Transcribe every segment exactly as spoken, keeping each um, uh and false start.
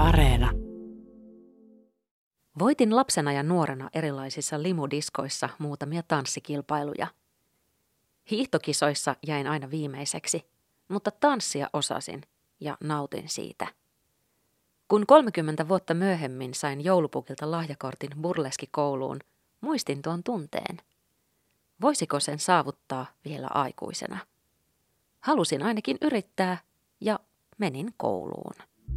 Areena. Voitin lapsena ja nuorena erilaisissa limudiskoissa muutamia tanssikilpailuja. Hiihtokisoissa jäin aina viimeiseksi, mutta tanssia osasin ja nautin siitä. Kun kolmekymmentä vuotta myöhemmin sain joulupukilta lahjakortin burleskikouluun, muistin tuon tunteen. Voisiko sen saavuttaa vielä aikuisena? Halusin ainakin yrittää ja menin kouluun.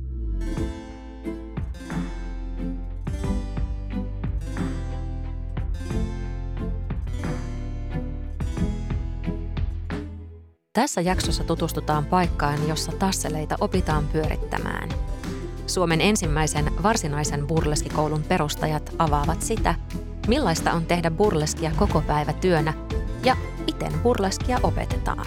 Tässä jaksossa tutustutaan paikkaan, jossa tasseleita opitaan pyörittämään. Suomen ensimmäisen varsinaisen burleskikoulun perustajat avaavat sitä, millaista on tehdä burleskia koko päivä työnä ja miten burleskia opetetaan.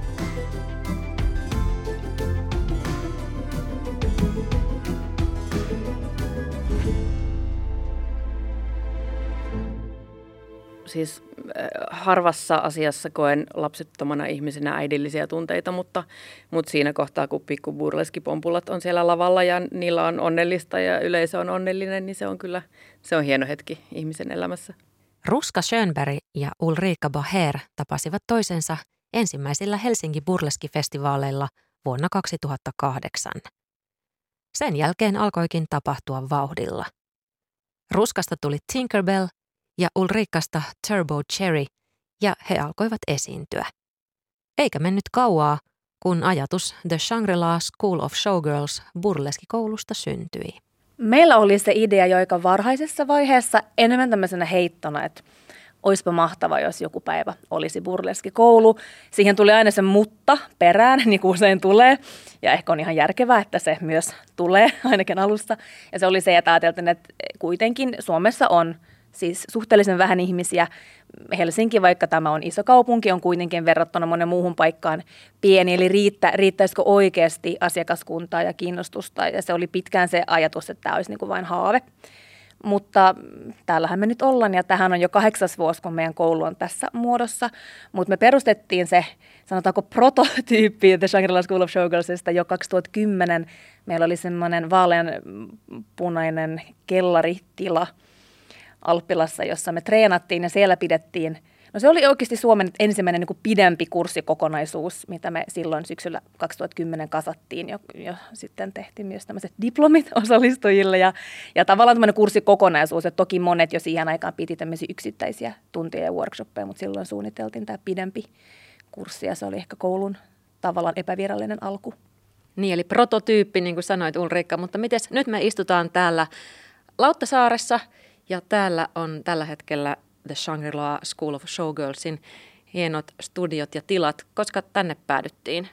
Siis äh, harvassa asiassa koen lapsettomana ihmisenä äidillisiä tunteita, mutta, mutta siinä kohtaa, kun pikku burleskipompulat on siellä lavalla ja niillä on onnellista ja yleisö on onnellinen, niin se on kyllä se on hieno hetki ihmisen elämässä. Ruska Schönberg ja Ulrika Baher tapasivat toisensa ensimmäisillä Helsinki Burleski-festivaaleilla vuonna kaksituhattakahdeksan. Sen jälkeen alkoikin tapahtua vauhdilla. Ruskasta tuli Tinkerbell ja Ulrikasta Turbo Cherry, ja he alkoivat esiintyä. Eikä mennyt kauaa, kun ajatus The Shangri-La School of Showgirls burleskikoulusta syntyi. Meillä oli se idea jo aika varhaisessa vaiheessa enemmän tämmöisenä heittona, että olisipa mahtava, jos joku päivä olisi burleskikoulu. Siihen tuli aina se mutta perään, niin kuin usein tulee. Ja ehkä on ihan järkevää, että se myös tulee ainakin alussa. Ja se oli se, että ajateltiin, että kuitenkin Suomessa on siis suhteellisen vähän ihmisiä. Helsinki, vaikka tämä on iso kaupunki, on kuitenkin verrattuna monen muuhun paikkaan pieni. Eli riittä, riittäisikö oikeasti asiakaskuntaa ja kiinnostusta. Ja se oli pitkään se ajatus, että tämä olisi niin kuin vain haave. Mutta täällähän me nyt ollaan ja tähän on jo kahdeksas vuosi, kun meidän koulu on tässä muodossa. Mutta me perustettiin se, sanotaanko prototyyppi The Shangri-La School of Showgirlsista jo kaksituhattakymmenen. Meillä oli semmoinen vaaleanpunainen kellaritila Alppilassa, jossa me treenattiin ja siellä pidettiin. No se oli oikeasti Suomen ensimmäinen niin kuin pidempi kurssikokonaisuus, mitä me silloin syksyllä kaksituhattakymmenen kasattiin. Jo, jo sitten tehtiin myös tämmöiset diplomit osallistujille ja, ja tavallaan tämmöinen kurssikokonaisuus. Et toki monet jo siihen aikaan piti tämmöisiä yksittäisiä tunteja ja workshoppeja, mutta silloin suunniteltiin tämä pidempi kurssi ja se oli ehkä koulun tavallaan epävirallinen alku. Niin, eli prototyyppi, niin kuin sanoit Ulrikka, mutta mites nyt me istutaan täällä Lauttasaaressa ja täällä on tällä hetkellä The Shangri-La School of Showgirlsin hienot studiot ja tilat. Koska tänne päädyttiin?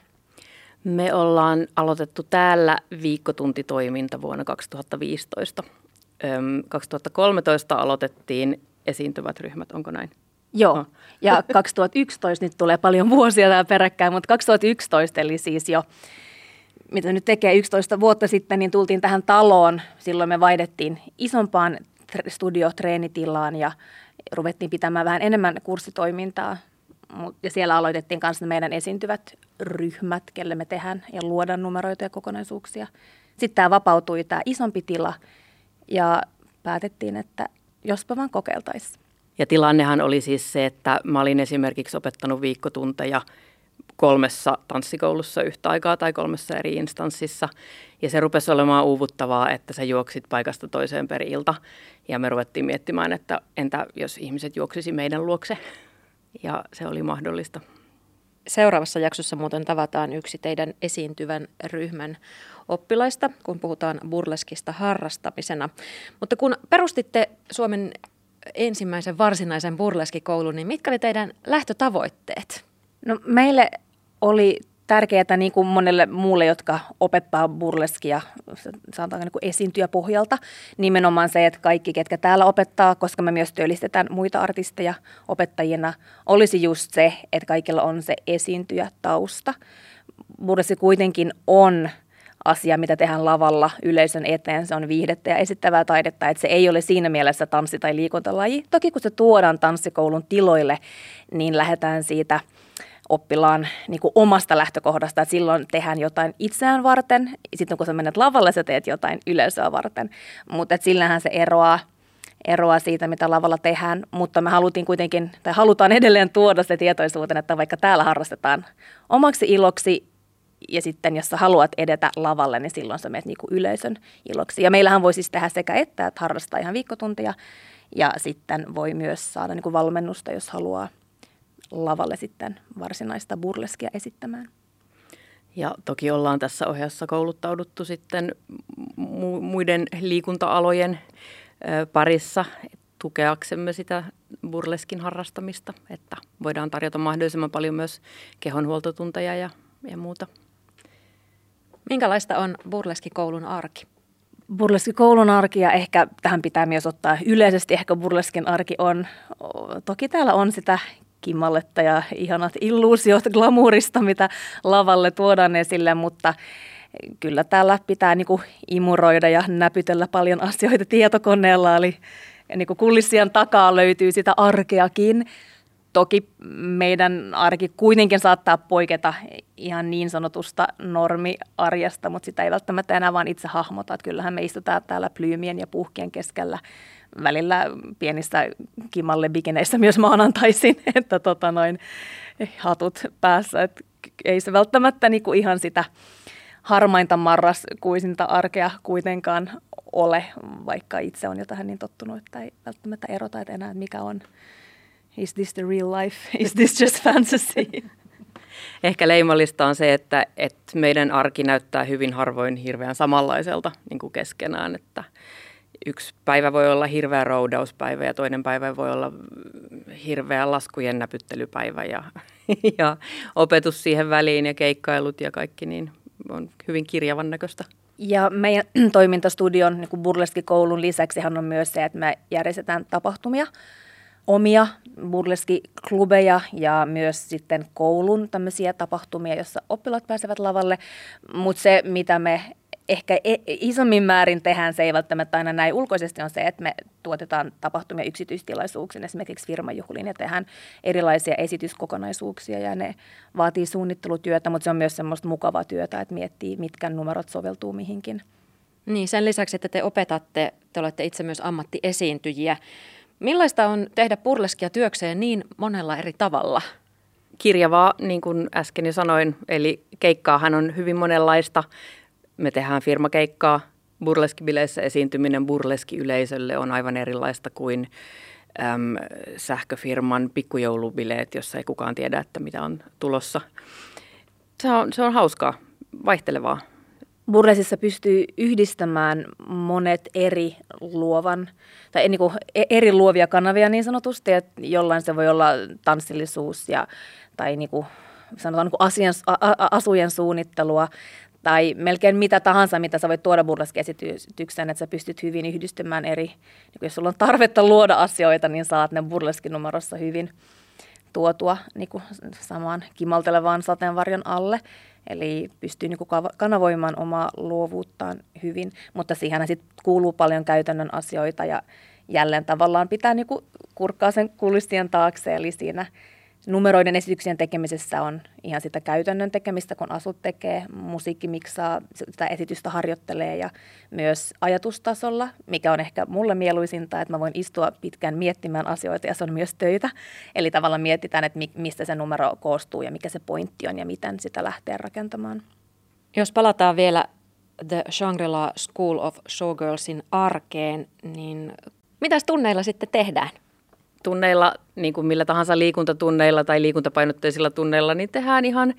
Me ollaan aloitettu täällä viikkotuntitoiminta vuonna kaksituhattaviisitoista. Öm, kaksituhattakolmetoista aloitettiin esiintyvät ryhmät, onko näin? Joo, no. Ja kaksituhattayksitoista, nyt tulee paljon vuosia täällä peräkkäin, mutta kaksituhattayksitoista eli siis jo, mitä nyt tekee yksitoista vuotta sitten, niin tultiin tähän taloon. Silloin me vaihdettiin isompaan studio-treenitilaan ja ruvettiin pitämään vähän enemmän kurssitoimintaa ja siellä aloitettiin kanssa meidän esiintyvät ryhmät, kelle me tehdään ja luodaan numeroita ja kokonaisuuksia. Sitten tämä vapautui, tämä isompi tila ja päätettiin, että jospa vaan kokeiltaisiin. Ja tilannehan oli siis se, että mä olin esimerkiksi opettanut viikkotunteja kolmessa tanssikoulussa yhtä aikaa tai kolmessa eri instanssissa. Ja se rupesi olemaan uuvuttavaa, että sä juoksit paikasta toiseen per ilta. Ja me ruvettiin miettimään, että entä jos ihmiset juoksisi meidän luokse. Ja se oli mahdollista. Seuraavassa jaksossa muuten tavataan yksi teidän esiintyvän ryhmän oppilaista, kun puhutaan burleskista harrastamisena. Mutta kun perustitte Suomen ensimmäisen varsinaisen burleskikoulun, niin mitkä oli teidän lähtötavoitteet? No meille oli tärkeää niin kuin monelle muulle, jotka opettaa burleskia, sanotaan niin kuin esiintyjäpohjalta, nimenomaan se, että kaikki, ketkä täällä opettaa, koska me myös työllistetään muita artisteja opettajina, olisi just se, että kaikilla on se esiintyjätausta. Burleski kuitenkin on asia, mitä tehdään lavalla yleisön eteen. Se on viihdettä ja esittävää taidetta, että se ei ole siinä mielessä tanssi- tai liikuntalaji. Toki kun se tuodaan tanssikoulun tiloille, niin lähdetään siitä oppilaan niin kuin omasta lähtökohdasta, että silloin tehdään jotain itseään varten, sitten kun sä menet lavalle, sä teet jotain yleisöä varten, mutta sillähän se eroaa, eroaa siitä, mitä lavalla tehdään, mutta me haluttiin kuitenkin, tai halutaan edelleen tuoda se tietoisuuteen, että vaikka täällä harrastetaan omaksi iloksi, ja sitten jos sä haluat edetä lavalle, niin silloin sä menet niin kuin yleisön iloksi. Ja meillähän voi siis tehdä sekä että, että harrastaa ihan viikkotuntia, ja sitten voi myös saada niin kuin valmennusta, jos haluaa lavalle sitten varsinaista burleskia esittämään. Ja toki ollaan tässä ohjassa kouluttauduttu sitten mu- muiden liikunta-alojen ö, parissa tukeaksemme sitä burleskin harrastamista, että voidaan tarjota mahdollisimman paljon myös kehonhuoltotunteja ja, ja muuta. Minkälaista on burleskikoulun arki? Burleskikoulun arki, ja ehkä tähän pitää myös ottaa yleisesti, ehkä burleskin arki on, toki täällä on sitä kimalletta ja ihanat illuusiot glamuurista, mitä lavalle tuodaan esille, mutta kyllä täällä pitää niinku imuroida ja näpytellä paljon asioita tietokoneella, eli niinku kulissien takaa löytyy sitä arkeakin. Toki meidän arki kuitenkin saattaa poiketa ihan niin sanotusta normiarjesta, mutta sitä ei välttämättä enää vaan itse hahmota. Että kyllähän me istutaan täällä plyymien ja puhkien keskellä välillä pienissä kimalle bikineissä myös maanantaisin, että tota noin, hatut päässä. Et ei se välttämättä niinku ihan sitä harmainta marraskuisinta arkea kuitenkaan ole, vaikka itse on jo tähän niin tottunut, että ei välttämättä erota että enää, että mikä on. Is this the real life? Is this just fantasy? Ehkä leimallista on se, että, että meidän arki näyttää hyvin harvoin hirveän samanlaiselta niin kuin keskenään. Että yksi päivä voi olla hirveä roudauspäivä ja toinen päivä voi olla hirveä laskujen näpyttelypäivä ja, ja opetus siihen väliin ja keikkailut ja kaikki niin on hyvin kirjavan näköistä. Ja meidän toimintastudion niin kuin burleskikoulun lisäksihän on myös se, että me järjestetään tapahtumia, omia burleskiklubeja ja myös sitten koulun tämmöisiä tapahtumia, joissa oppilaat pääsevät lavalle. Mutta se, mitä me ehkä isommin määrin tehdään, se ei välttämättä aina näin ulkoisesti, on se, että me tuotetaan tapahtumia yksityistilaisuuksiin, esimerkiksi firmajuhliin, ja tehdään erilaisia esityskokonaisuuksia, ja ne vaatii suunnittelutyötä, mutta se on myös semmoista mukavaa työtä, että miettii, mitkä numerot soveltuu mihinkin. Niin, sen lisäksi, että te opetatte, te olette itse myös ammattiesiintyjiä. Millaista on tehdä burleskia työkseen niin monella eri tavalla? Kirjavaa, niin kuin äsken jo sanoin, eli keikkaahan on hyvin monenlaista. Me tehdään firmakeikkaa. Burleskibileissä esiintyminen burleski-yleisölle on aivan erilaista kuin äm, sähköfirman pikkujoulubileet, jossa ei kukaan tiedä, että mitä on tulossa. Se on, se on hauskaa, vaihtelevaa. Burlesissa pystyy yhdistämään monet eri luovan, tai niin kuin eri luovia kanavia niin sanotusti, että jollain se voi olla tanssillisuus ja, tai niin kuin, sanotaan niin kuin asian, a, a, asujen suunnittelua, tai melkein mitä tahansa, mitä sä voit tuoda burleski-esitykseen, että sä pystyt hyvin yhdistymään eri, niin jos sulla on tarvetta luoda asioita, niin saat ne burleskinumerossa hyvin tuotua niin kuin samaan kimaltelevaan sateenvarjon alle. Eli pystyy niin kuin kanavoimaan omaa luovuuttaan hyvin, mutta siihen sitten kuuluu paljon käytännön asioita ja jälleen tavallaan pitää niin kuin kurkkaa sen kulissien taakse. Eli siinä numeroiden esityksien tekemisessä on ihan sitä käytännön tekemistä, kun asut tekee, musiikki miksaa, sitä esitystä harjoittelee ja myös ajatustasolla, mikä on ehkä mulle mieluisinta, että mä voin istua pitkään miettimään asioita ja se on myös töitä. Eli tavallaan mietitään, että mistä se numero koostuu ja mikä se pointti on ja miten sitä lähtee rakentamaan. Jos palataan vielä The Shangri-La School of Showgirlsin arkeen, niin mitäs tunneilla sitten tehdään? Tunneilla, niin kuin millä tahansa liikuntatunneilla tai liikuntapainotteisilla tunneilla, niin tehdään ihan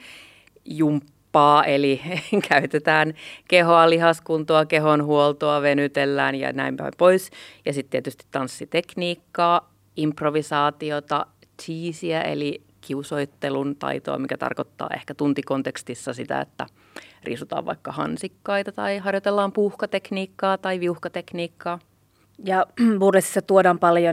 jumppaa, eli käytetään kehoa, lihaskuntoa, kehonhuoltoa, venytellään ja näin päin pois. Ja sitten tietysti tanssitekniikkaa, improvisaatiota, teasiä, eli kiusoittelun taitoa, mikä tarkoittaa ehkä tuntikontekstissa sitä, että riisutaan vaikka hansikkaita tai harjoitellaan puuhkatekniikkaa tai viuhkatekniikkaa. Ja burlesissa tuodaan paljon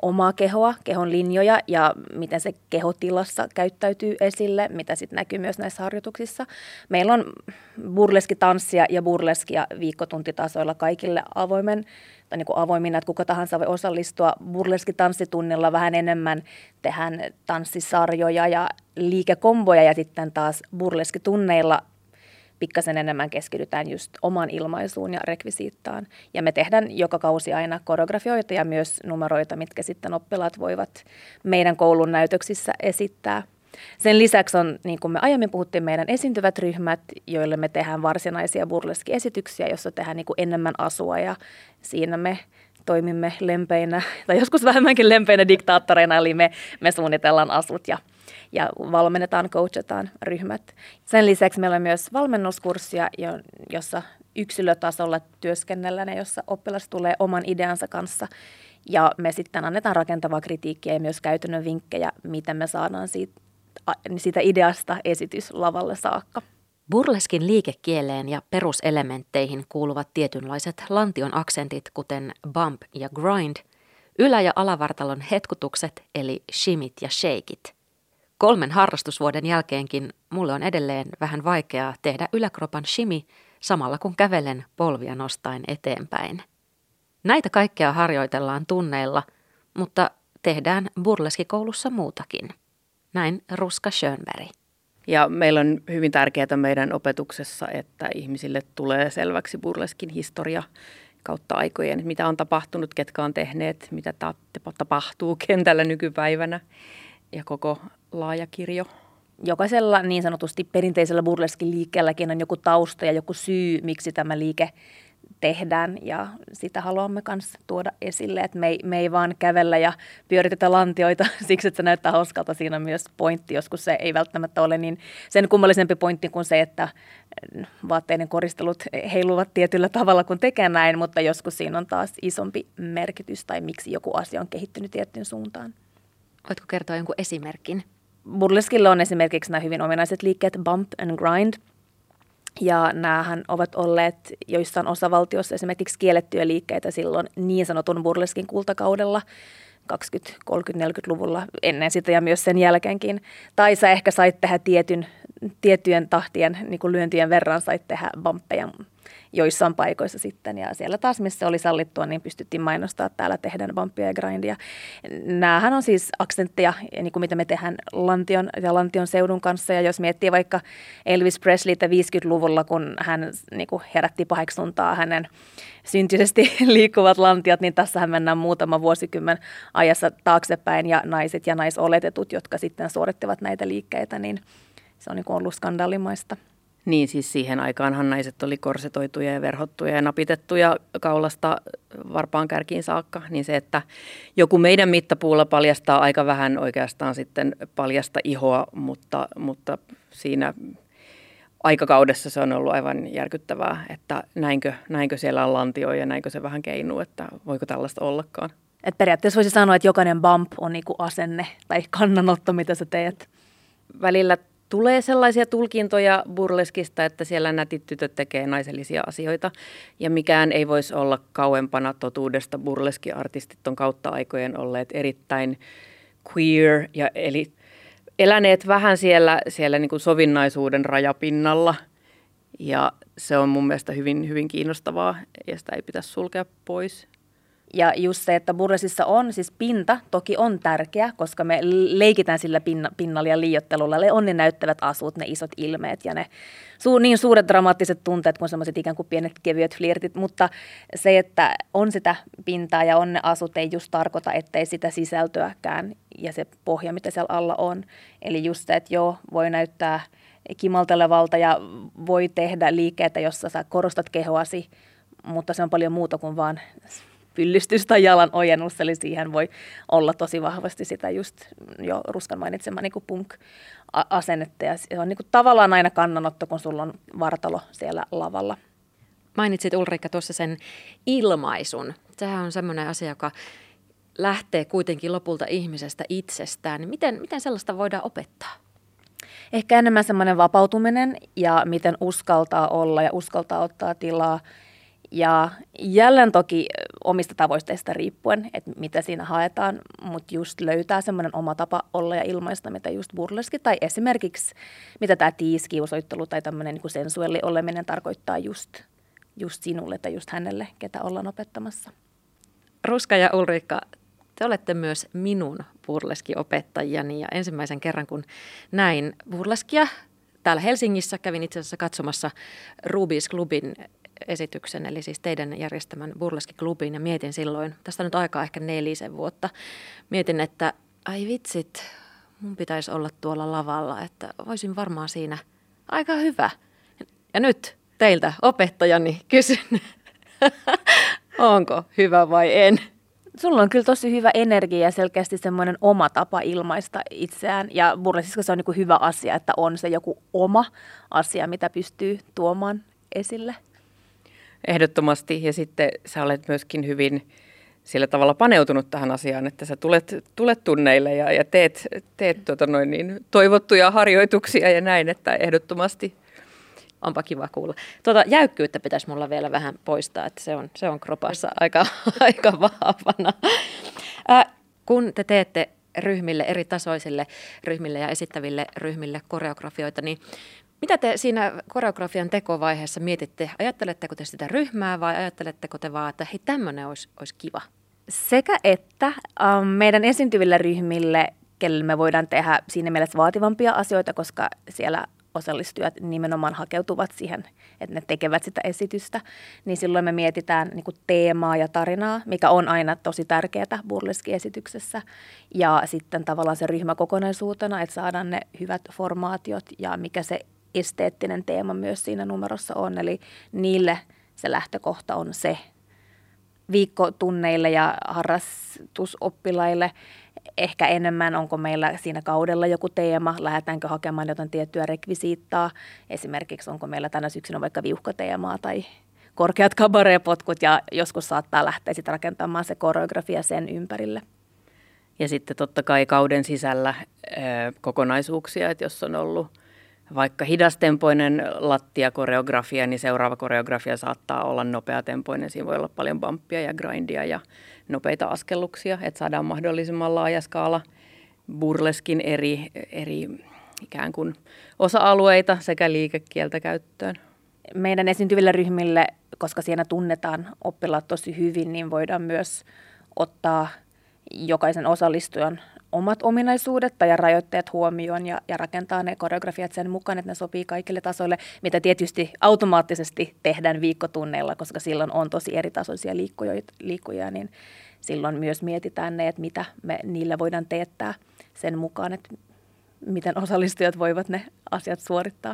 omaa kehoa, kehon linjoja ja miten se kehotilassa käyttäytyy esille, mitä sitten näkyy myös näissä harjoituksissa. Meillä on burleskitanssia ja burleskia viikkotuntitasoilla kaikille avoimen, tai niin kuin avoimina, että kuka tahansa voi osallistua. Burleskitanssitunnilla vähän enemmän tehdään tanssisarjoja ja liikekomboja ja sitten taas burleskitunneilla pikkasen enemmän keskitytään just omaan ilmaisuun ja rekvisiittaan. Ja me tehdään joka kausi aina koreografioita ja myös numeroita, mitkä sitten oppilaat voivat meidän koulun näytöksissä esittää. Sen lisäksi on, niin kuin me aiemmin puhuttiin, meidän esiintyvät ryhmät, joille me tehdään varsinaisia burleskiesityksiä, jossa tehdään niin kuin enemmän asua ja siinä me toimimme lempeinä, tai joskus vähemmänkin lempeinä diktaattoreina, eli me, me suunnitellaan asut ja, ja valmennetaan, coachataan ryhmät. Sen lisäksi meillä on myös valmennuskurssia, jossa yksilötasolla työskennellään ja jossa oppilas tulee oman ideansa kanssa. Ja me sitten annetaan rakentavaa kritiikkiä ja myös käytännön vinkkejä, miten me saadaan siitä, siitä ideasta esitys lavalle saakka. Burleskin liikekieleen ja peruselementteihin kuuluvat tietynlaiset lantion aksentit, kuten bump ja grind, ylä- ja alavartalon hetkutukset eli shimit ja shakeit. Kolmen harrastusvuoden jälkeenkin mulle on edelleen vähän vaikeaa tehdä yläkropan shimi samalla kun kävelen polvia nostaen eteenpäin. Näitä kaikkea harjoitellaan tunneilla, mutta tehdään burleskikoulussa muutakin. Näin Ruska Schönberg. Ja meillä on hyvin tärkeää meidän opetuksessa, että ihmisille tulee selväksi burleskin historia kautta aikojen, mitä on tapahtunut, ketkä on tehneet, mitä ta- tapahtuu kentällä nykypäivänä ja koko laaja kirjo. Jokaisella niin sanotusti perinteisellä burleskin liikkeelläkin on joku tausta ja joku syy, miksi tämä liike tehdään ja sitä haluamme myös tuoda esille, että me ei, me ei vaan kävellä ja pyöritetä lantioita siksi, että se näyttää hauskalta. Siinä on myös pointti, joskus se ei välttämättä ole niin sen kummallisempi pointti kuin se, että vaatteiden koristelut heiluvat tietyllä tavalla kuin tekee näin, mutta joskus siinä on taas isompi merkitys tai miksi joku asia on kehittynyt tiettyyn suuntaan. Voitko kertoa jonkun esimerkin? Burleskilla on esimerkiksi nämä hyvin ominaiset liikkeet bump and grind. Ja näähän ovat olleet joissain osavaltioissa esimerkiksi kiellettyjä liikkeitä silloin niin sanotun burleskin kultakaudella kaksikymmentä-, kolmekymmentä-, neljäkymmentäluvulla ennen sitä ja myös sen jälkeenkin. Tai sä ehkä sait tehdä tietyn, tiettyjen tahtien niin kuin lyöntien verran sait tehdä bumppeja joissain paikoissa sitten. Ja siellä taas, missä oli sallittua, niin pystyttiin mainostaa, että täällä tehdään bumpia ja grindia. Nämähän on siis aksentteja, niin kuin mitä me tehdään lantion ja lantion seudun kanssa. Ja jos miettii vaikka Elvis Presleytä viisikymmentäluvulla, kun hän niin kuin herätti paheksuntaa hänen syntyisesti liikkuvat lantiot, niin tässähän mennään muutama vuosikymmen ajassa taaksepäin. Ja naiset ja naisoletetut, jotka sitten suorittivat näitä liikkeitä, niin se on niin kuin ollut skandaalimaista. Niin, siis siihen aikaanhan naiset oli korsetoituja ja verhottuja ja napitettuja kaulasta varpaan kärkiin saakka. Niin se, että joku meidän mittapuulla paljastaa aika vähän oikeastaan sitten paljasta ihoa, mutta, mutta siinä aikakaudessa se on ollut aivan järkyttävää, että näinkö, näinkö siellä on lantio ja näinkö se vähän keinuu, että voiko tällaista ollakaan. Et periaatteessa voisi sanoa, että jokainen bump on niinku asenne tai kannanotto, mitä sä teet. Välillä tulee sellaisia tulkintoja burleskista, että siellä nätit tytöt tekee naisellisia asioita ja mikään ei voisi olla kauempana totuudesta. Burleski-artistit on kautta aikojen olleet erittäin queer ja eli eläneet vähän siellä, siellä niin kuin sovinnaisuuden rajapinnalla ja se on mun mielestä hyvin, hyvin kiinnostavaa ja sitä ei pitäisi sulkea pois. Ja just se, että burlesissa on, siis pinta toki on tärkeä, koska me leikitään sillä pinna, pinnalla ja liioittelulla. Ne on ne näyttävät asut, ne isot ilmeet ja ne su, niin suuret dramaattiset tunteet kuin sellaiset ikään kuin pienet kevyet flirtit. Mutta se, että on sitä pintaa ja on ne asut, ei just tarkoita, ettei sitä sisältöäkään ja se pohja, mitä siellä alla on. Eli just se, että joo, voi näyttää kimaltelevalta ja voi tehdä liikkeitä, jossa sä korostat kehoasi, mutta se on paljon muuta kuin vaan pyllistys tai jalan ojennus, eli siihen voi olla tosi vahvasti sitä just jo Ruskan mainitsema niin kuin punk-asennetta. Ja se on niin kuin tavallaan aina kannanotto, kun sulla on vartalo siellä lavalla. Mainitsit Ulrika tuossa sen ilmaisun. Sehän on semmoinen asia, joka lähtee kuitenkin lopulta ihmisestä itsestään. Miten, miten sellaista voidaan opettaa? Ehkä enemmän semmoinen vapautuminen ja miten uskaltaa olla ja uskaltaa ottaa tilaa. Ja jälleen toki omista tavoitteista riippuen, että mitä siinä haetaan, mutta just löytää semmoinen oma tapa olla ja ilmaista, mitä just burleski tai esimerkiksi mitä tämä tiiskiusoittelu tai tämmöinen niin kuin sensuelli oleminen tarkoittaa just, just sinulle tai just hänelle, ketä ollaan opettamassa. Ruska ja Ulriikka, te olette myös minun burleski-opettajani ja ensimmäisen kerran kun näin burleskia täällä Helsingissä, kävin itse asiassa katsomassa Ruby's Clubin esityksen, eli siis teidän järjestämän burleskiklubin, ja mietin silloin, tästä nyt aikaa ehkä nelisen vuotta, mietin, että ai vitsit, mun pitäisi olla tuolla lavalla, että voisin varmaan siinä aika hyvä. Ja nyt teiltä opettajani kysyn, onko hyvä vai en? Sulla on kyllä tosi hyvä energia ja selkeästi semmoinen oma tapa ilmaista itseään. Ja burleskissa se on niin kuin hyvä asia, että on se joku oma asia, mitä pystyy tuomaan esille. Ehdottomasti. Ja sitten sä olet myöskin hyvin sillä tavalla paneutunut tähän asiaan, että sä tulet, tulet tunneille ja, ja teet, teet tuota noin niin, toivottuja harjoituksia ja näin, että ehdottomasti. Onpa kiva kuulla. Tuota jäykkyyttä pitäisi mulla vielä vähän poistaa, että se on, se on kropassa aika, aika vahvana. Äh, kun te teette ryhmille, eri tasoisille ryhmille ja esittäville ryhmille koreografioita, niin mitä te siinä koreografian tekovaiheessa mietitte? Ajatteletteko te sitä ryhmää vai ajatteletteko te vaan, että hei, tämmöinen olisi, olisi kiva? Sekä että ähm, meidän esiintyville ryhmille, kelle me voidaan tehdä siinä mielessä vaativampia asioita, koska siellä osallistujat nimenomaan hakeutuvat siihen, että ne tekevät sitä esitystä, niin silloin me mietitään niin kuin teemaa ja tarinaa, mikä on aina tosi tärkeää burleski-esityksessä. Ja sitten tavallaan se ryhmä kokonaisuutena, että saadaan ne hyvät formaatiot ja mikä se esteettinen teema myös siinä numerossa on. Eli niille se lähtökohta on se viikkotunneille ja harrastusoppilaille. Ehkä enemmän, onko meillä siinä kaudella joku teema, lähdetäänkö hakemaan jotain tiettyä rekvisiittaa. Esimerkiksi onko meillä tänä syksynä vaikka viuhkateemaa tai korkeat kabareepotkut ja joskus saattaa lähteä sitten rakentamaan se koreografia sen ympärille. Ja sitten totta kai kauden sisällä ää, kokonaisuuksia, että jos on ollut vaikka hidastempoinen lattiakoreografia, niin seuraava koreografia saattaa olla nopeatempoinen. Siinä voi olla paljon bumppia ja grindia ja nopeita askelluksia, että saadaan mahdollisimman laaja skaala burleskin eri, eri ikään kuin osa-alueita sekä liikekieltä käyttöön. Meidän esiintyville ryhmille, koska siinä tunnetaan oppilaat tosi hyvin, niin voidaan myös ottaa jokaisen osallistujan omat ominaisuudet tai rajoitteet huomioon ja, ja rakentaa ne koreografiat sen mukaan, että ne sopii kaikille tasoille, mitä tietysti automaattisesti tehdään viikkotunneilla, koska silloin on tosi eritasoisia liikkuja, liikkuja, niin silloin myös mietitään ne, että mitä me niillä voidaan teettää sen mukaan, että miten osallistujat voivat ne asiat suorittaa.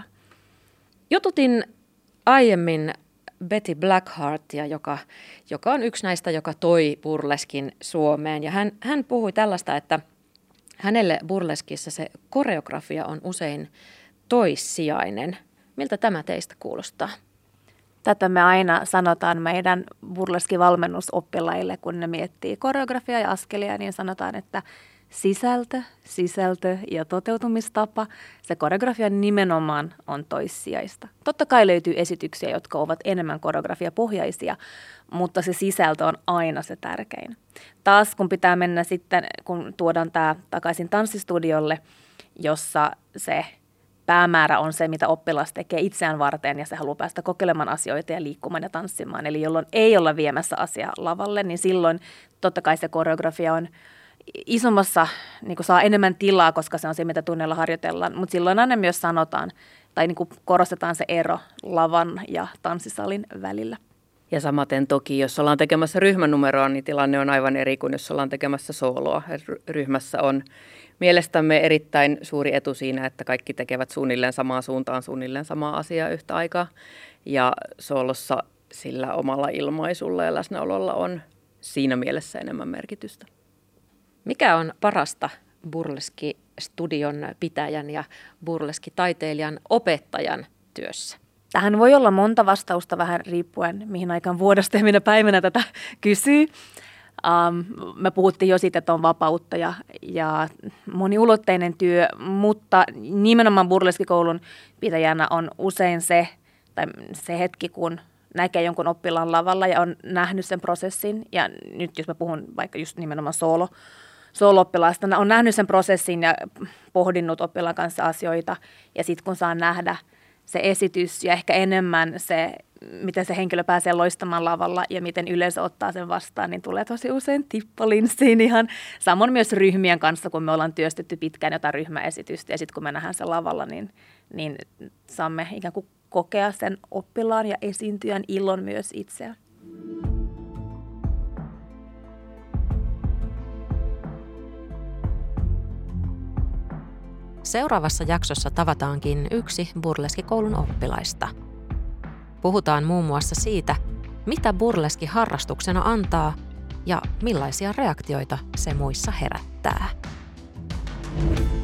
Jututin aiemmin Betty Blackheartia, joka, joka on yksi näistä, joka toi burleskin Suomeen. Ja hän, hän puhui tällaista, että hänelle burleskissa se koreografia on usein toissijainen. Miltä tämä teistä kuulostaa? Tätä me aina sanotaan meidän burleskivalmennusoppilaille, kun ne miettii koreografiaa ja askelia, niin sanotaan, että sisältö, sisältö ja toteutumistapa, se koreografia nimenomaan on toissijaista. Totta kai löytyy esityksiä, jotka ovat enemmän koreografiapohjaisia, mutta se sisältö on aina se tärkein. Taas kun pitää mennä sitten, kun tuodaan tämä takaisin tanssistudiolle, jossa se päämäärä on se, mitä oppilas tekee itseään varten ja se haluaa päästä kokeilemaan asioita ja liikkumaan ja tanssimaan. Eli jolloin ei olla viemässä asiaa lavalle, niin silloin totta kai se koreografia on isommassa, niin kuin saa enemmän tilaa, koska se on se, mitä tunneilla harjoitellaan. Mutta silloin aina myös sanotaan tai niin kuin korostetaan se ero lavan ja tanssisalin välillä. Ja samaten toki, jos ollaan tekemässä ryhmänumeroa, niin tilanne on aivan eri kuin jos ollaan tekemässä sooloa. Ryhmässä on mielestämme erittäin suuri etu siinä, että kaikki tekevät suunnilleen samaan suuntaan, suunnilleen samaa asiaa yhtä aikaa. Ja soolossa sillä omalla ilmaisulla ja läsnäololla on siinä mielessä enemmän merkitystä. Mikä on parasta burleski-studion pitäjän ja burleski-taiteilijan opettajan työssä? Tähän voi olla monta vastausta vähän riippuen, mihin aikaan vuodesta ja minä päivänä tätä kysyy. Um, me puhuttiin jo siitä, että on vapautta ja, ja moniulotteinen työ, mutta nimenomaan burleskikoulun pitäjänä on usein se, tai se hetki, kun näkee jonkun oppilaan lavalla ja on nähnyt sen prosessin, ja nyt jos mä puhun vaikka just nimenomaan soolo, soolo-oppilaasta, on nähnyt sen prosessin ja pohdinnut oppilaan kanssa asioita, ja sitten kun saa nähdä se esitys ja ehkä enemmän se, miten se henkilö pääsee loistamaan lavalla ja miten yleisö ottaa sen vastaan, niin tulee tosi usein tippalinssiin ihan. Samoin myös ryhmien kanssa, kun me ollaan työstetty pitkään jotain ryhmäesitystä ja sitten kun me nähdään sen lavalla, niin, niin saamme ikään kuin kokea sen oppilaan ja esiintyjän ilon myös itseään. Seuraavassa jaksossa tavataankin yksi burleskikoulun oppilaista. Puhutaan muun muassa siitä, mitä burleski harrastuksena antaa ja millaisia reaktioita se muissa herättää.